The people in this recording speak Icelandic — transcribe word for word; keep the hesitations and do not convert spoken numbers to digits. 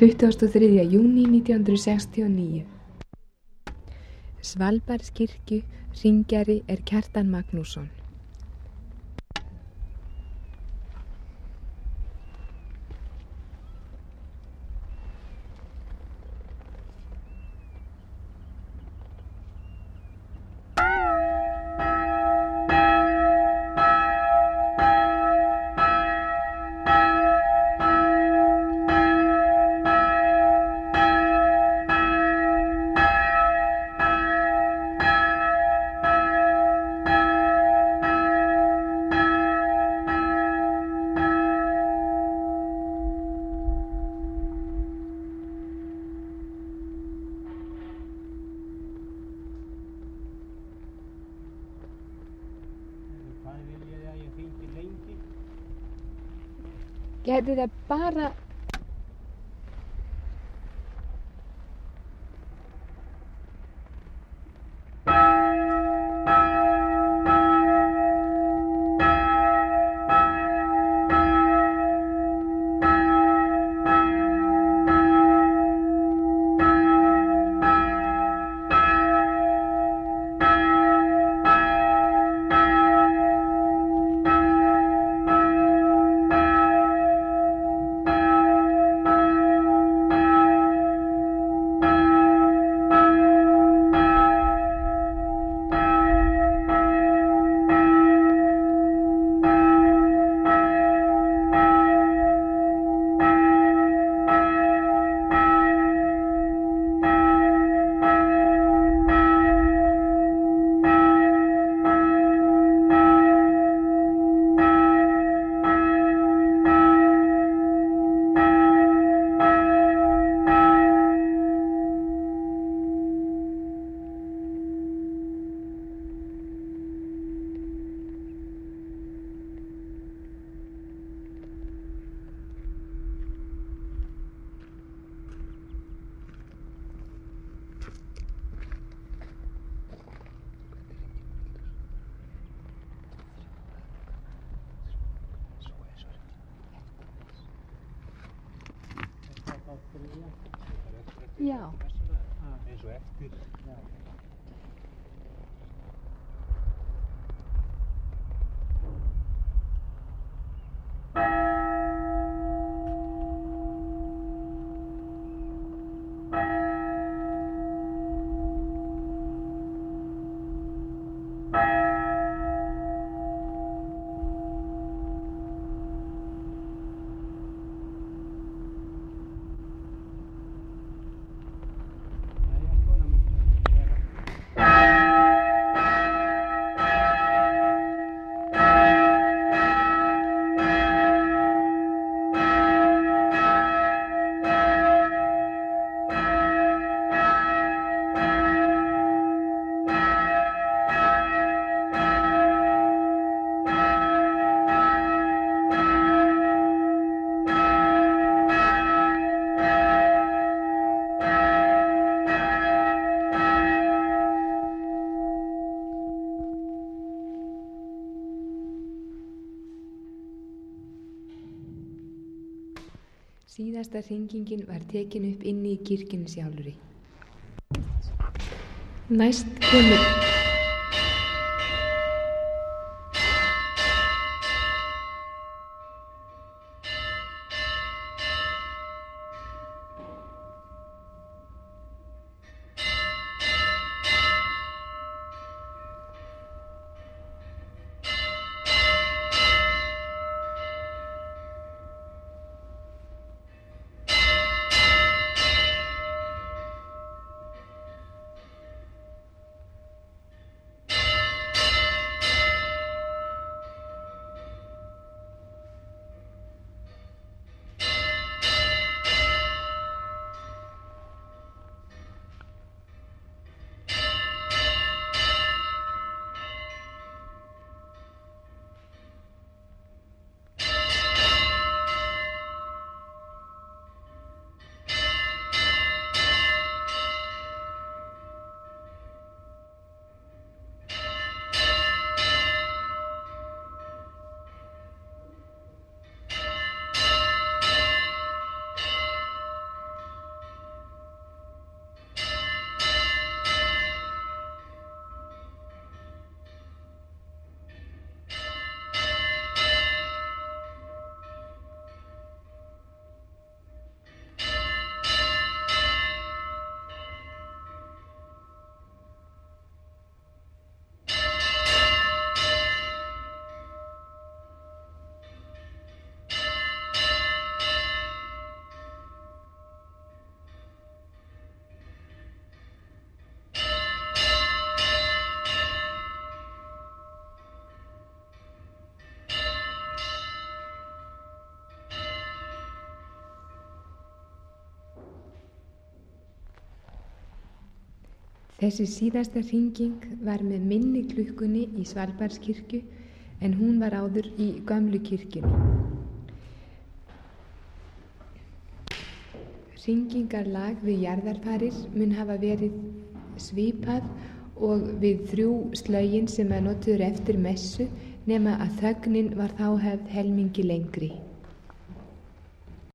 tuttugasta og þriðja júní nítján hundruð sextíu og níu. Svalbarðskirkju hringjari er Kjartan Magnússon. Gæti það bara... Já. Eins og eftir. Já. Síðasta hringingin var tekin upp inni í kirkjunni sjálfri. Næst kemur... Þessi síðasta hringing var með minni klukkunni í Svalbarðskirkju en hún var áður í gömlu kirkjunni. Hringingarlag við jarðarfarir mun hafa verið svipað og við þrjú slögin sem að notuður eftir messu nema að þögnin var þá hefð helmingi lengri.